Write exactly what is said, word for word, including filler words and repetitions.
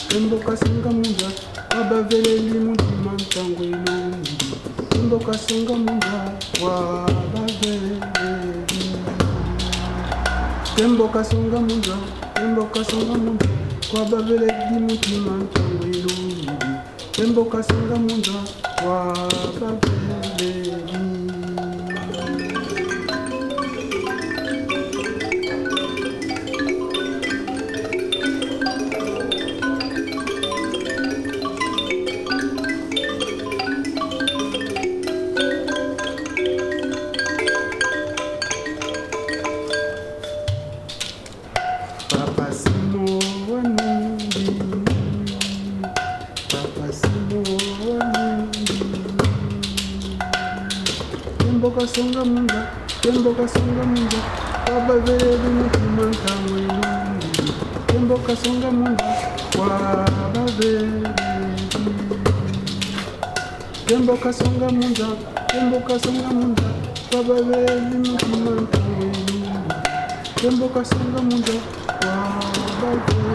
tembo kasenga munda wabaveleli mutima ntango ilungi tembo kasenga munda wabaveleli tembo kasenga munda tembo kasenga munda wabaveleli mutima ntango ilungi tembo kasenga munda wabaveleli. Papa Simo wanundi, Papa Simo wanundi. Tembo kasonga munda, tembo kasonga munda, wabaveleli mutima ntango ilungi. Tembo kasonga munda, wabaveleli. Tembo kasonga munda, tembo kasonga munda, wabaveleli mutima ntango ilungi. Tembo kasonga munda, wabaveleli.